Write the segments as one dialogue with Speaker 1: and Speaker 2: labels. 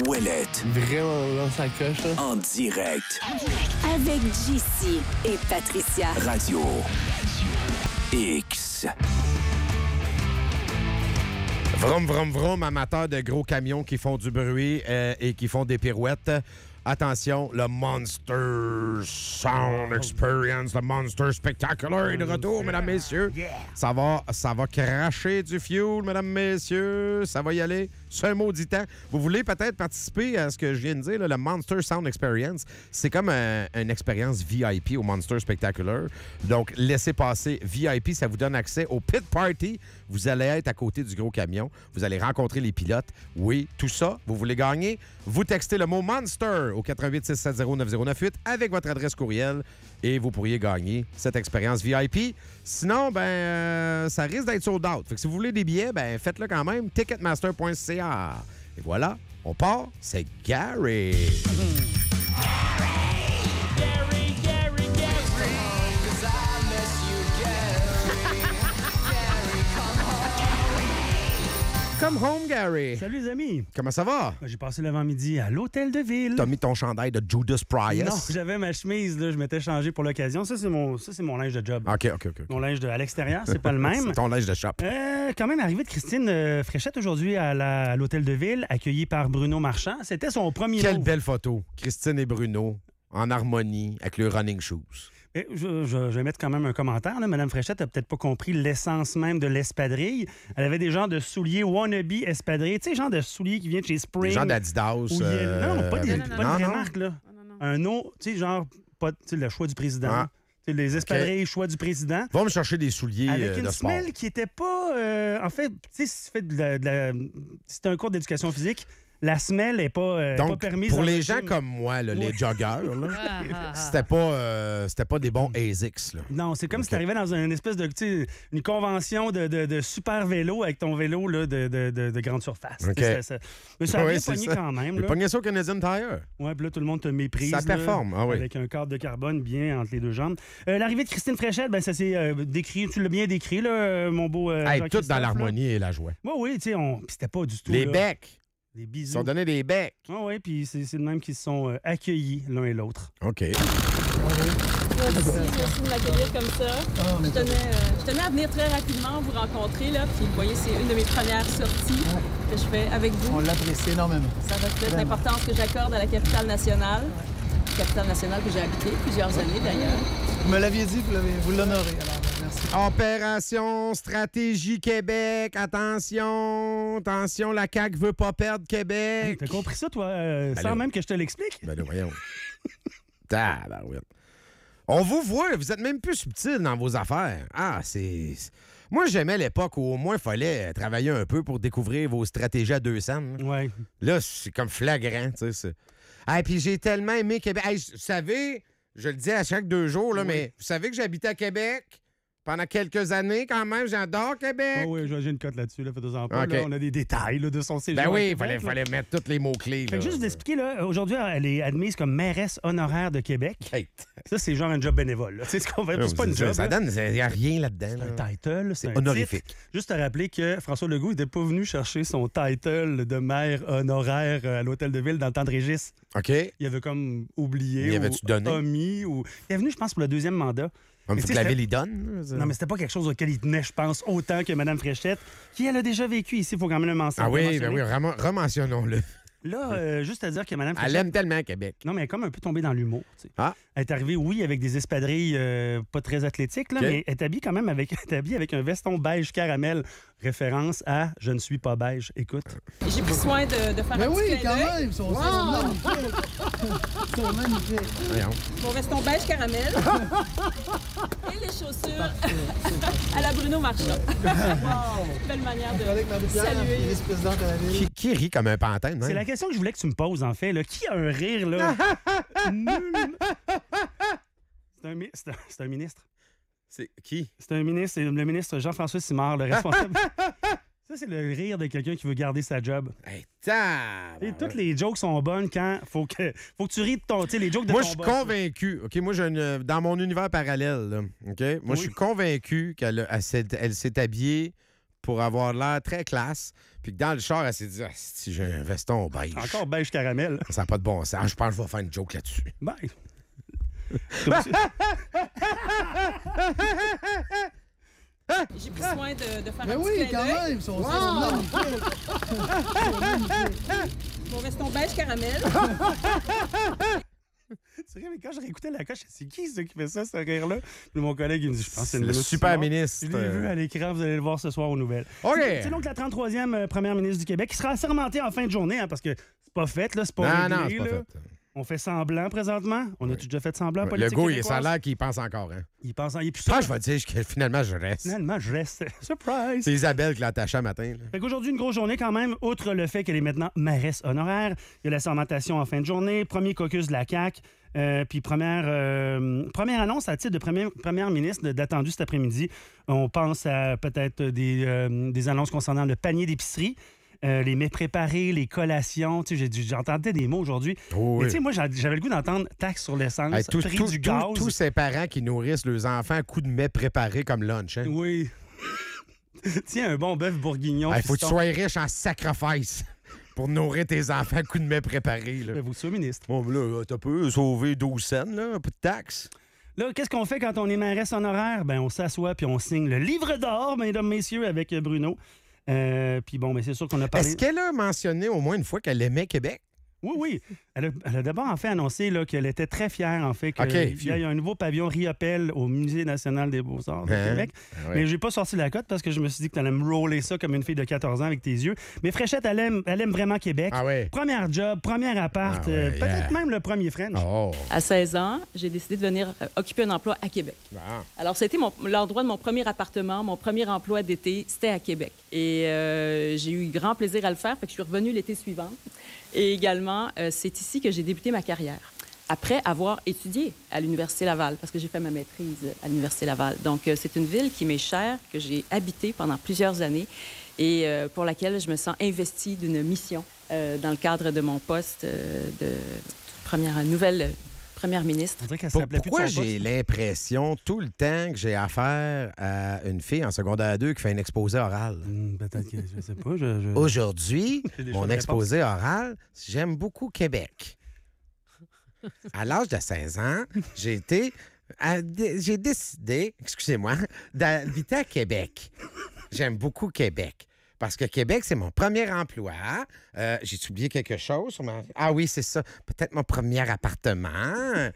Speaker 1: Ouellette.
Speaker 2: Vraiment dans sa coche, là.
Speaker 1: En direct.
Speaker 3: Avec JC et Patricia.
Speaker 1: Radio X.
Speaker 4: Vroom, vroom, vroom, amateurs de gros camions qui font du bruit et qui font des pirouettes. Attention, le Monster Sound Experience, le Monster Spectacular est de retour, mesdames, messieurs. Ça va cracher du fuel, mesdames, messieurs. Ça va y aller. C'est un maudit temps. Vous voulez peut-être participer à ce que je viens de dire, là, le Monster Sound Experience. C'est comme une expérience VIP au Monster Spectacular. Donc, laissez passer VIP, ça vous donne accès au pit party. Vous allez être à côté du gros camion. Vous allez rencontrer les pilotes. Oui, tout ça, vous voulez gagner? Vous textez le mot Monster au 88-670-9098 avec votre adresse courriel et vous pourriez gagner cette expérience VIP. Sinon, ça risque d'être sold out. Fait que si vous voulez des billets, faites-le quand même. Ticketmaster.ca. Et voilà, on part. C'est Gary. Come home, Gary.
Speaker 5: Salut les amis.
Speaker 4: Comment ça va?
Speaker 5: J'ai passé l'avant-midi à l'hôtel de ville.
Speaker 4: T'as mis ton chandail de Judas Priest?
Speaker 5: Non, j'avais ma chemise, là, je m'étais changé pour l'occasion. Ça, c'est mon linge de job.
Speaker 4: OK.
Speaker 5: Mon linge à l'extérieur, c'est pas le même.
Speaker 4: C'est ton linge de shop.
Speaker 5: Quand même, arrivée de Christine Fréchette aujourd'hui à l'hôtel de ville, accueillie par Bruno Marchand. C'était son premier
Speaker 4: Quelle
Speaker 5: move.
Speaker 4: belle photo. Christine et Bruno en harmonie avec le running shoes.
Speaker 5: Et je vais mettre quand même un commentaire. Là. Madame Fréchette n'a peut-être pas compris l'essence même de l'espadrille. Elle avait des genres de souliers wannabe espadrilles. Tu sais, genre de souliers qui viennent de chez Spring.
Speaker 4: Des gens d'Adidas.
Speaker 5: Non, pas des
Speaker 4: non,
Speaker 5: vraies marques. Là. Un autre, tu sais, genre, pas le choix du président.
Speaker 4: Ah.
Speaker 5: Tu sais, les espadrilles, choix du président.
Speaker 4: Va me chercher des souliers
Speaker 5: avec une
Speaker 4: de sport.
Speaker 5: semelle qui était pas... en fait, tu sais, c'était un cours d'éducation physique. La semelle n'est pas permise.
Speaker 4: Pour
Speaker 5: dans
Speaker 4: les
Speaker 5: le
Speaker 4: gens
Speaker 5: gym.
Speaker 4: comme moi, là, les joggeurs, là, c'était pas des bons ASICS. Là.
Speaker 5: Non, c'est comme
Speaker 4: OK.
Speaker 5: si tu arrivais dans une espèce de, tu sais, une convention de super vélo avec ton vélo là, de grande surface.
Speaker 4: OK.
Speaker 5: Mais ça a
Speaker 4: Oui,
Speaker 5: bien
Speaker 4: c'est
Speaker 5: pogné
Speaker 4: ça.
Speaker 5: quand même.
Speaker 4: J'ai
Speaker 5: Là.
Speaker 4: pogné ça au Canadian Tire.
Speaker 5: Ouais, puis là, tout le monde te méprise.
Speaker 4: Ça
Speaker 5: là,
Speaker 4: performe, ah oui.
Speaker 5: Avec un cadre de carbone bien entre les deux jambes. L'arrivée de Christine Fréchette, ça s'est décrit, tu l'as bien décrit, là, mon beau.
Speaker 4: Hey, tout
Speaker 5: Jean-Christophe,
Speaker 4: dans
Speaker 5: là.
Speaker 4: l'harmonie et la joie.
Speaker 5: Oui, tu sais, puis c'était pas du tout.
Speaker 4: Les
Speaker 5: là,
Speaker 4: becs.
Speaker 5: Des
Speaker 4: Ils
Speaker 5: bisous.
Speaker 4: sont donnés des becs.
Speaker 5: Ah oui, puis c'est de même qu'ils se sont accueillis l'un et l'autre.
Speaker 4: OK.
Speaker 6: Merci de m'accueillir comme ça. Je tenais à venir très rapidement vous rencontrer, là. Puis vous voyez, c'est une de mes premières sorties que je fais avec vous.
Speaker 7: On l'apprécie énormément.
Speaker 6: Ça reflète l'importance que j'accorde à la capitale nationale. Capitale nationale que j'ai habité plusieurs années, d'ailleurs.
Speaker 7: Vous me l'aviez dit, vous l'honorez. Alors, merci.
Speaker 4: Opération Stratégie Québec. Attention, la CAQ veut pas perdre Québec.
Speaker 5: Hey, t'as compris ça, toi, sans
Speaker 4: là.
Speaker 5: même que je te l'explique?
Speaker 4: Ben là, voyons. Tabarouette. On vous voit, vous êtes même plus subtil dans vos affaires. Ah, c'est... Moi, j'aimais l'époque où au moins il fallait travailler un peu pour découvrir vos stratégies à 200. Là,
Speaker 5: Ouais.
Speaker 4: Là, c'est comme flagrant, tu sais. Ah, puis j'ai tellement aimé Québec. Hey, vous savez, je le dis à chaque 2 jours, là, mais vous savez que j'habitais à Québec pendant quelques années quand même. J'adore Québec.
Speaker 5: Oh oui, j'ai une cote là-dessus, là, faites-en pas.
Speaker 4: OK.
Speaker 5: Là, on a des détails là, de son séjour.
Speaker 4: Ben
Speaker 5: à
Speaker 4: oui,
Speaker 5: Québec, là.
Speaker 4: fallait mettre tous les mots-clés.
Speaker 5: Fait que
Speaker 4: là.
Speaker 5: juste d'expliquer, là, aujourd'hui, elle est admise comme mairesse honoraire de Québec.
Speaker 4: Hey.
Speaker 5: Ça, c'est genre un job bénévole. là. C'est ce qu'on fait. C'est pas une job.
Speaker 4: Ça
Speaker 5: là.
Speaker 4: donne, il n'y a rien là-dedans.
Speaker 5: C'est un
Speaker 4: là.
Speaker 5: title, c'est un
Speaker 4: honorifique.
Speaker 5: titre. Juste à rappeler que François Legault n'était pas venu chercher son title de maire honoraire à l'hôtel de ville dans le temps de Régis.
Speaker 4: OK.
Speaker 5: Il avait comme oublié
Speaker 4: Il
Speaker 5: ou
Speaker 4: avait-tu donné?
Speaker 5: omis. Ou... Il est venu, je pense, pour le 2e mandat.
Speaker 4: Il
Speaker 5: Mais
Speaker 4: faut
Speaker 5: tu
Speaker 4: que
Speaker 5: sais,
Speaker 4: la ville y donne.
Speaker 5: Non, mais c'était pas quelque chose auquel il tenait, je pense, autant que Mme Fréchette, qui, elle, a déjà vécu ici. Il faut quand même le mentionner.
Speaker 4: Ah oui, ben oui, rementionnons-le.
Speaker 5: Là, juste à dire que Mme
Speaker 4: Elle
Speaker 5: Fréchette...
Speaker 4: aime tellement Québec.
Speaker 5: Non, mais elle est comme un peu tombée dans l'humour. Tu sais.
Speaker 4: Ah.
Speaker 5: Elle est arrivée, oui, avec des espadrilles pas très athlétiques, là,
Speaker 4: OK.
Speaker 5: mais elle est habillée quand même avec un veston beige caramel, référence à « Je ne suis pas beige ». Écoute.
Speaker 6: J'ai pris soin de faire
Speaker 7: Mais
Speaker 6: un
Speaker 7: oui,
Speaker 6: petit clin
Speaker 7: quand
Speaker 6: d'œil.
Speaker 7: même, ils sont magnifiques. Ils sont magnifiques.
Speaker 4: Voyons.
Speaker 6: Mon veston beige caramel et les chaussures à la Bruno Marchand. Belle manière
Speaker 7: Avec
Speaker 6: de
Speaker 7: Marie-Pierre,
Speaker 6: saluer.
Speaker 7: vice-présidente à la ville.
Speaker 4: Qui rit comme un pantin,
Speaker 5: C'est la question que je voulais que tu me poses, en fait. Là. Qui a un rire, là? Nul. C'est un ministre.
Speaker 4: C'est qui?
Speaker 5: C'est un ministre. C'est le ministre Jean-François Simard, le responsable. Ça, c'est le rire de quelqu'un qui veut garder sa job.
Speaker 4: Hey,
Speaker 5: Et toutes les jokes sont bonnes quand faut que tu ris de ton... Tu sais, les jokes de
Speaker 4: Moi,
Speaker 5: ton
Speaker 4: je suis
Speaker 5: boss.
Speaker 4: convaincu. OK, moi, dans mon univers parallèle, là, OK? Moi, je suis convaincu qu'elle s'est habillée pour avoir l'air très classe. Puis que dans le char, elle s'est dit, si j'ai un veston beige.
Speaker 5: Encore beige caramel.
Speaker 4: Ça n'a pas de bon sens. Je pense que je vais faire une joke là-dessus.
Speaker 5: Ben.
Speaker 6: J'ai pris soin de faire
Speaker 7: Mais
Speaker 6: un petit
Speaker 7: oui,
Speaker 6: clin
Speaker 7: quand
Speaker 6: d'œil.
Speaker 7: même, son magnifique.
Speaker 6: Mon veston beige caramel.
Speaker 5: C'est vrai, mais quand je réécoutais la coche, c'est qui ça qui fait ça, ce rire-là? Puis mon collègue, il me dit, je pense que c'est une
Speaker 4: Le
Speaker 5: ministre
Speaker 4: super
Speaker 5: Simard.
Speaker 4: ministre.
Speaker 5: Je l'ai vu à l'écran, vous allez le voir ce soir aux nouvelles.
Speaker 4: OK.
Speaker 5: C'est donc la 33e première ministre du Québec qui sera assermentée en fin de journée, hein, parce que c'est pas fait, là, c'est pas
Speaker 4: Non,
Speaker 5: réglé,
Speaker 4: c'est pas
Speaker 5: là.
Speaker 4: fait.
Speaker 5: On fait semblant présentement. On a-tu déjà fait semblant,
Speaker 4: Le
Speaker 5: politique
Speaker 4: gars, il est
Speaker 5: québécoise?
Speaker 4: salaire qu'il pense encore. Hein?
Speaker 5: Il pense il est plus
Speaker 4: Ah,
Speaker 5: sûr.
Speaker 4: je vais dire que finalement, je reste.
Speaker 5: Finalement, je reste. Surprise!
Speaker 4: C'est Isabelle qui l'a attaché un matin. Là.
Speaker 5: Fait qu'aujourd'hui, une grosse journée quand même, outre le fait qu'elle est maintenant mairesse honoraire. Il y a la sermentation en fin de journée, premier caucus de la CAQ, puis première annonce à titre de première ministre d'attendue cet après-midi. On pense à peut-être des annonces concernant le panier d'épicerie. Les mets préparés, les collations. Tu sais, j'entendais des mots aujourd'hui.
Speaker 4: Oh,
Speaker 5: Mais
Speaker 4: oui.
Speaker 5: tu sais, moi, j'avais le goût d'entendre taxe sur l'essence,
Speaker 4: Hey,
Speaker 5: prix du gaz.
Speaker 4: tous ces parents qui nourrissent leurs enfants à coups de mets préparés comme lunch. Hein?
Speaker 5: Oui. Tiens, un bon bœuf bourguignon.
Speaker 4: Il faut que tu
Speaker 5: fiston.
Speaker 4: sois riche en sacrifice pour nourrir tes enfants à coups de mets préparés. Là.
Speaker 5: Vous soyez ministre.
Speaker 4: Bon, là, t'as peu sauvé 12 cents, là, un peu de taxes.
Speaker 5: Là, qu'est-ce qu'on fait quand on est mairesse honoraire? Ben, on s'assoit puis on signe le livre d'or, mesdames, messieurs, avec Bruno. Puis bon, mais c'est sûr qu'on a parlé...
Speaker 4: Est-ce qu'elle a mentionné au moins une fois qu'elle aimait Québec?
Speaker 5: Oui, oui. Elle a d'abord en fait annoncé là, qu'elle était très fière en fait qu'il
Speaker 4: OK,
Speaker 5: y a un nouveau pavillon Riopelle au Musée national des Beaux-Arts de
Speaker 4: Hein?
Speaker 5: Québec.
Speaker 4: Ah ouais.
Speaker 5: Mais j'ai pas sorti la cote parce que je me suis dit que tu allais me roller ça comme une fille de 14 ans avec tes yeux. Mais Fréchette, elle aime vraiment Québec.
Speaker 4: Ah ouais.
Speaker 5: Première job, premier appart,
Speaker 4: Ah ouais,
Speaker 5: peut-être
Speaker 4: yeah.
Speaker 5: même le premier French.
Speaker 4: Oh.
Speaker 6: À 16 ans, j'ai décidé de venir occuper un emploi à Québec.
Speaker 4: Ah.
Speaker 6: Alors, ça a été l'endroit de mon premier appartement, mon premier emploi d'été, c'était à Québec. Et j'ai eu grand plaisir à le faire, fait que je suis revenue l'été suivant. Et également, c'est ici que j'ai débuté ma carrière, après avoir étudié à l'Université Laval, parce que j'ai fait ma maîtrise à l'Université Laval. Donc, c'est une ville qui m'est chère, que j'ai habitée pendant plusieurs années et pour laquelle je me sens investie d'une mission dans le cadre de mon poste de nouvelle première ministre.
Speaker 5: On dirait qu'elle s'appelait plus de
Speaker 4: Pourquoi
Speaker 5: son
Speaker 4: j'ai
Speaker 5: poste.
Speaker 4: l'impression tout le temps que j'ai affaire à une fille en secondaire 2 qui fait un exposé oral?
Speaker 5: Peut-être que je sais pas.
Speaker 4: Aujourd'hui,
Speaker 5: J'ai des
Speaker 4: mon
Speaker 5: choses
Speaker 4: exposé oral, j'aime beaucoup Québec. À l'âge de 16 ans, j'ai décidé, excusez-moi, d'habiter à Québec. J'aime beaucoup Québec. Parce que Québec, c'est mon premier emploi. J'ai oublié quelque chose? Ah oui, c'est ça. Peut-être mon premier appartement.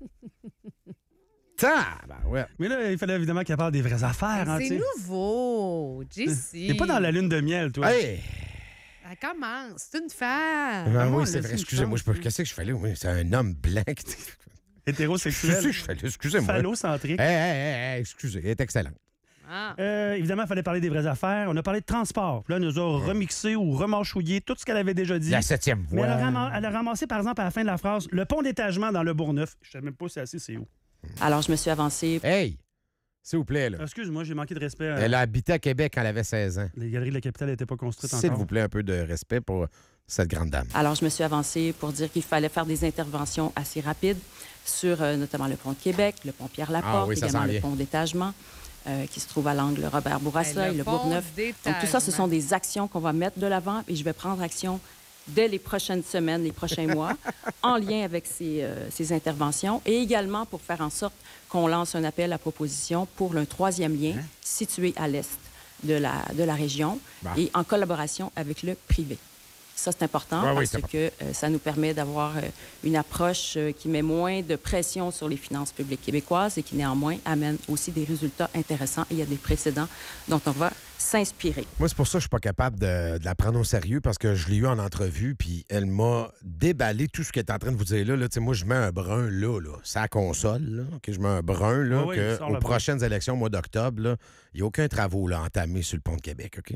Speaker 4: Ouais.
Speaker 5: Mais là, il fallait évidemment qu'elle parle des vraies affaires. Hein,
Speaker 1: C'est
Speaker 5: tu sais.
Speaker 1: nouveau, Jessie.
Speaker 5: T'es pas dans la lune de miel, toi.
Speaker 4: Hey!
Speaker 1: Elle commence, c'est une femme.
Speaker 4: Ah
Speaker 5: moi,
Speaker 4: oui,
Speaker 5: on
Speaker 4: c'est
Speaker 5: l'a
Speaker 4: vrai.
Speaker 5: su,
Speaker 4: Excusez-moi,
Speaker 5: je pense,
Speaker 4: qu'est-ce que je fais là? Oui, c'est un homme blanc. Qu'est-ce
Speaker 5: Hétérosexuel.
Speaker 4: que je fais là? Excusez-moi.
Speaker 5: Phallocentrique.
Speaker 4: Hey, excusez, elle est excellente.
Speaker 1: Ah.
Speaker 5: Évidemment, il fallait parler des vraies affaires. On a parlé de transport. Puis là, elle nous a remixé ou remâchouillé tout ce qu'elle avait déjà dit.
Speaker 4: La 7e
Speaker 5: Mais
Speaker 4: voie.
Speaker 5: elle a ramassé, par exemple, à la fin de la phrase, le pont d'étagement dans le Bourgneuf. Je ne sais même pas si c'est où.
Speaker 6: Alors, je me suis avancée.
Speaker 4: Hey! S'il vous plaît, là.
Speaker 5: Excuse-moi, j'ai manqué de respect.
Speaker 4: Elle a habité à Québec quand elle avait 16 ans.
Speaker 5: Les galeries de la capitale n'étaient pas construites
Speaker 4: S'il
Speaker 5: encore.
Speaker 4: vous plaît, un peu de respect pour cette grande dame.
Speaker 6: Alors, je me suis avancée pour dire qu'il fallait faire des interventions assez rapides sur notamment le pont de Québec, le pont Pierre-Laporte,
Speaker 4: Ah oui, ça
Speaker 6: également
Speaker 4: s'en
Speaker 6: le
Speaker 4: vient.
Speaker 6: pont d'étagement qui se trouve à l'angle Robert-Bourassa et le
Speaker 1: pont
Speaker 6: Bourgneuf. Donc, tout ça, ce sont des actions qu'on va mettre de l'avant et je vais prendre action dès les prochaines semaines, les prochains mois, en lien avec ces interventions et également pour faire en sorte qu'on lance un appel à proposition pour un troisième lien situé à l'est de la région et en collaboration avec le privé. Ça, c'est important
Speaker 4: Oui,
Speaker 6: parce que ça nous permet d'avoir une approche qui met moins de pression sur les finances publiques québécoises et qui, néanmoins, amène aussi des résultats intéressants. Et il y a des précédents dont on va s'inspirer.
Speaker 4: Moi, c'est pour ça que je suis pas capable de la prendre au sérieux parce que je l'ai eu en entrevue puis elle m'a déballé tout ce qu'elle est en train de vous dire là. Tu sais, moi, je mets un brun là. C'est à la console. Là, que je mets un brun là,
Speaker 5: Oui,
Speaker 4: que
Speaker 5: il sort
Speaker 4: aux
Speaker 5: le brun.
Speaker 4: prochaines élections au mois d'octobre, là, il n'y a aucun travaux là, entamé sur le pont de Québec. OK?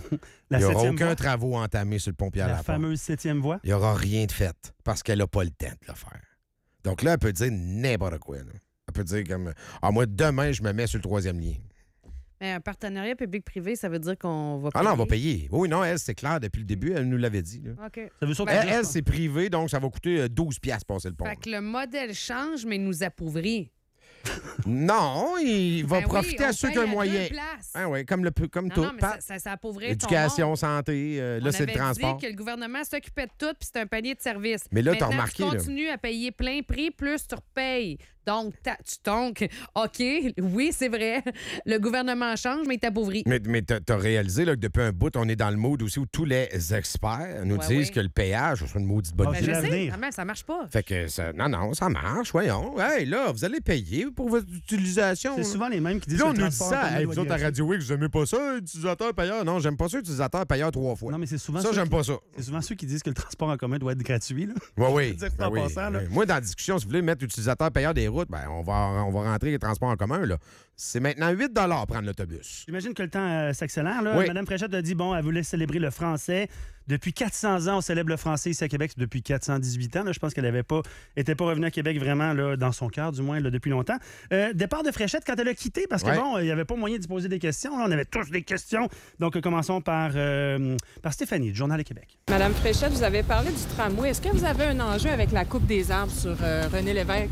Speaker 5: La
Speaker 4: Il n'y aura
Speaker 5: 7e
Speaker 4: aucun
Speaker 5: voie,
Speaker 4: travaux entamé sur le pont
Speaker 5: la
Speaker 4: Pierre-Laporte.
Speaker 5: fameuse 7e voie.
Speaker 4: Il n'y aura rien de fait parce qu'elle n'a pas le temps de le faire. Donc là, elle peut dire n'importe quoi. Là. Elle peut dire comme moi, demain, je me mets sur le troisième lien.
Speaker 1: Mais un partenariat public-privé, ça veut dire qu'on va
Speaker 4: Ah
Speaker 1: payer.
Speaker 4: non, on va payer. Oui, non, elle, c'est clair depuis le début, elle nous l'avait dit. Là.
Speaker 1: OK.
Speaker 5: Ça veut surtout
Speaker 1: Ben,
Speaker 5: dire-
Speaker 4: Elle, c'est privé, donc ça va coûter 12$ passer le pont.
Speaker 1: Fait que le modèle change, mais nous appauvrit.
Speaker 4: Non, il va
Speaker 1: Ben
Speaker 4: profiter
Speaker 1: oui,
Speaker 4: à
Speaker 1: on
Speaker 4: ceux
Speaker 1: paye
Speaker 4: qui ont
Speaker 1: à
Speaker 4: un moyen.
Speaker 1: deux places.
Speaker 4: Ah oui, comme
Speaker 1: Non,
Speaker 4: tout.
Speaker 1: non, mais ça appauvrait ton
Speaker 4: Éducation,
Speaker 1: monde.
Speaker 4: santé, là,
Speaker 1: On
Speaker 4: c'est le
Speaker 1: avait
Speaker 4: transport.
Speaker 1: dit que le gouvernement s'occupait de tout, puis c'est un panier de services.
Speaker 4: Mais là, t'as
Speaker 1: Maintenant,
Speaker 4: remarqué,
Speaker 1: tu
Speaker 4: là.
Speaker 1: continues à payer plein prix, plus tu repayes. Donc, OK, oui, c'est vrai, le gouvernement change, mais il t'appauvrit.
Speaker 4: Mais t'as réalisé là, que depuis un bout, on est dans le mode aussi où tous les experts nous
Speaker 1: Ouais,
Speaker 4: disent
Speaker 1: oui.
Speaker 4: que le péage, c'est une maudite bonne
Speaker 5: Ah,
Speaker 1: Ben,
Speaker 4: idée.
Speaker 5: c'est
Speaker 1: je sais,
Speaker 5: l'avenir.
Speaker 1: quand même, ça marche pas.
Speaker 4: Fait que non, ça marche, voyons. Hey, là, vous allez payer pour votre utilisation.
Speaker 5: C'est
Speaker 4: là.
Speaker 5: souvent les mêmes qui disent
Speaker 4: Là,
Speaker 5: que
Speaker 4: on
Speaker 5: le
Speaker 4: nous dit
Speaker 5: transport en
Speaker 4: ça.
Speaker 5: commun
Speaker 4: Hey,
Speaker 5: doit
Speaker 4: vous autres,
Speaker 5: être
Speaker 4: à
Speaker 5: gratuit.
Speaker 4: Radio X, vous aimez pas ça, utilisateur payeur? Non, j'aime pas ça, utilisateur payeur 3 fois.
Speaker 5: Non, mais c'est souvent,
Speaker 4: Ça,
Speaker 5: ceux
Speaker 4: j'aime
Speaker 5: qui-
Speaker 4: pas ça.
Speaker 5: c'est souvent ceux qui disent que le transport en commun doit être gratuit. Là.
Speaker 4: Oui, oui.
Speaker 5: Dire ça en
Speaker 4: oui.
Speaker 5: passant, là.
Speaker 4: Moi, dans la discussion, si vous voulez mettre utilisateur payeur des routes, ben, on va rentrer les transports en commun. Là. C'est maintenant 8 prendre l'autobus.
Speaker 5: J'imagine que le temps s'accélère. Là.
Speaker 4: Oui.
Speaker 5: Mme Fréchette a dit, bon, elle voulait célébrer le français. Depuis 400 ans, on célèbre le français ici à Québec. Depuis 418 ans. Là, je pense qu'elle n'était pas revenue à Québec vraiment là, dans son cœur, du moins, là, depuis longtemps. Départ de Fréchette quand elle a quitté, parce que
Speaker 4: Ouais.
Speaker 5: bon, il n'y avait pas moyen d'y poser des questions. Là. On avait tous des questions. Donc, commençons par Stéphanie, du Journal de Québec.
Speaker 8: Madame Fréchette, vous avez parlé du tramway. Est-ce que vous avez un enjeu avec la coupe des arbres sur René Lévesque?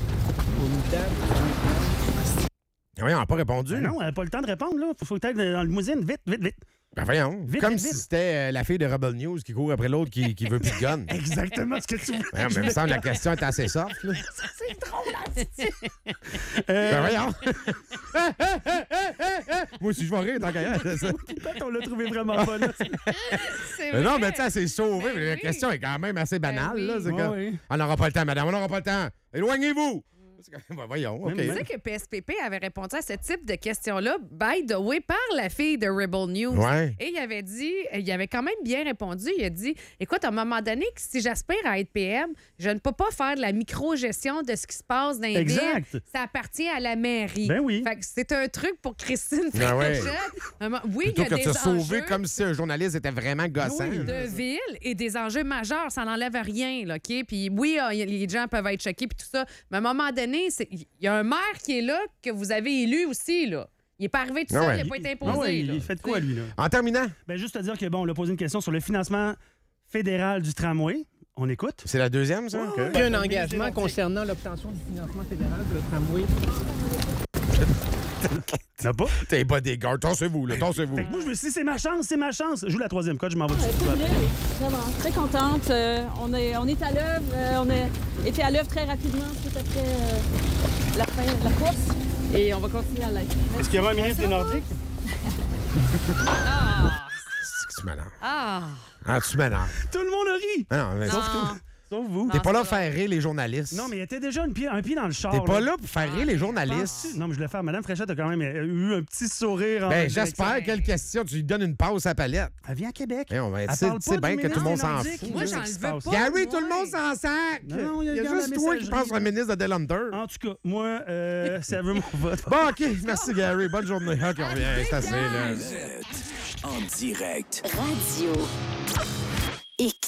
Speaker 4: Oui, on n'a pas répondu.
Speaker 5: Ben non, elle n'a pas le temps de répondre. Là. Faut que tu ailles dans le limousine. Vite, vite, vite.
Speaker 4: Ben voyons.
Speaker 5: Vite,
Speaker 4: Comme
Speaker 5: vite,
Speaker 4: si
Speaker 5: vite.
Speaker 4: c'était la fille de Rebel News qui court après l'autre qui veut plus de gun.
Speaker 5: Exactement ce que tu veux.
Speaker 4: Ouais, mais il me semble que la question est assez soft. Là.
Speaker 5: Euh,
Speaker 4: Ben voyons. Moi aussi, je vais rire tant qu'à y aller, c'est ça.
Speaker 5: On l'a trouvé vraiment bonne. là.
Speaker 1: C'est
Speaker 4: Mais non,
Speaker 1: vrai.
Speaker 4: mais tu sais, elle s'est sauvée.
Speaker 1: Ben
Speaker 4: La
Speaker 1: oui.
Speaker 4: question est quand même assez banale.
Speaker 1: Ben oui.
Speaker 4: Là. C'est
Speaker 5: Ouais,
Speaker 4: comme,
Speaker 5: oui.
Speaker 4: on n'aura pas le temps, madame, on n'aura pas le temps. Éloignez-vous. C'est comme, ben voyons, OK.
Speaker 5: Même-
Speaker 1: Tu sais que PSPP avait répondu à ce type de questions-là, by the way, par la fille de Rebel News.
Speaker 4: Ouais.
Speaker 1: Et il avait quand même bien répondu. Il a dit, écoute, à un moment donné, si j'aspire à être PM, je ne peux pas faire de la micro-gestion de ce qui se passe dans les
Speaker 5: Exact.
Speaker 1: villes. Ça appartient à la mairie.
Speaker 5: Ben oui.
Speaker 1: Fait que c'est un truc pour Christine
Speaker 4: Ben ouais.
Speaker 1: Fréchette. Oui, il y
Speaker 4: Plutôt
Speaker 1: a
Speaker 4: que de
Speaker 1: des
Speaker 4: se sauver
Speaker 1: enjeux
Speaker 4: comme si un journaliste était vraiment gossant.
Speaker 1: de ville et des enjeux majeurs. Ça n'enlève rien, là, OK? Puis oui, les gens peuvent être choqués puis tout ça. Mais à un moment donné, il y a un maire qui est là que vous avez élu aussi, là. Il n'est pas arrivé tout
Speaker 4: Ah
Speaker 1: seul,
Speaker 4: ouais.
Speaker 1: il n'a pas été imposé.
Speaker 5: Ah ouais,
Speaker 1: là.
Speaker 5: il fait de quoi, lui? Là?
Speaker 4: En terminant,
Speaker 5: Ben, juste à dire que, bon, on a posé une question sur le financement fédéral du tramway. On écoute.
Speaker 4: c'est la deuxième, ça?
Speaker 5: Ouais,
Speaker 4: OK.
Speaker 5: ouais.
Speaker 2: Il y a un engagement concernant l'obtention du financement fédéral pour le tramway.
Speaker 5: T'as pas?
Speaker 4: T'es bodyguard. Tassez-vous, là. Tassez-vous.
Speaker 5: Fait que moi, je me suis dit, c'est ma chance, c'est ma chance. Je joue la troisième cote, je m'en vais dessus.
Speaker 9: Vraiment, très contente. On est à l'œuvre. On a été à l'œuvre très rapidement tout après la fin de la course. Et on va continuer à l'être.
Speaker 5: Est-ce qu'il y aura un ministre des Nordiques?
Speaker 4: C'est que tu m'énerves.
Speaker 1: Ah!
Speaker 4: Ah, tu m'énerves.
Speaker 5: Tout le monde a ri!
Speaker 4: Ah non, mais
Speaker 1: Non.
Speaker 5: Sauf vous.
Speaker 4: t'es pas là
Speaker 1: c'est
Speaker 4: pour faire rire les journalistes.
Speaker 5: Non, mais il était déjà un pied dans le char.
Speaker 4: T'es pas là pour faire rire les
Speaker 5: Penses-tu?
Speaker 4: journalistes.
Speaker 5: Non, mais je l'ai fait. Madame Fréchette a quand même eu un petit sourire. en
Speaker 4: Ben,
Speaker 5: direction.
Speaker 4: j'espère. Quelle question? Tu lui donnes une passe à palette.
Speaker 5: Elle vient à Québec.
Speaker 4: Eh, on va
Speaker 5: Elle
Speaker 4: être
Speaker 5: parle
Speaker 4: c'est
Speaker 5: pas
Speaker 4: bien
Speaker 5: du
Speaker 4: que tout le monde
Speaker 5: ministre
Speaker 4: s'en
Speaker 5: des
Speaker 4: fout.
Speaker 5: Nordiques.
Speaker 1: Moi,
Speaker 5: Qu'est-ce
Speaker 1: j'en
Speaker 5: qui se
Speaker 1: veux
Speaker 5: passe?
Speaker 1: pas.
Speaker 4: Gary, tout le
Speaker 1: Ouais.
Speaker 4: monde s'en sac.
Speaker 5: Non, il y a
Speaker 4: Il y a
Speaker 5: regarde
Speaker 4: juste
Speaker 5: la
Speaker 4: toi qui
Speaker 5: messagerie.
Speaker 4: penses au ministre de Delander.
Speaker 5: En tout cas, moi, si elle veut mon vote.
Speaker 4: Bon, OK. Merci, Gary. Bonne journée. OK, on revient. C'est assez, là.
Speaker 3: Radio X.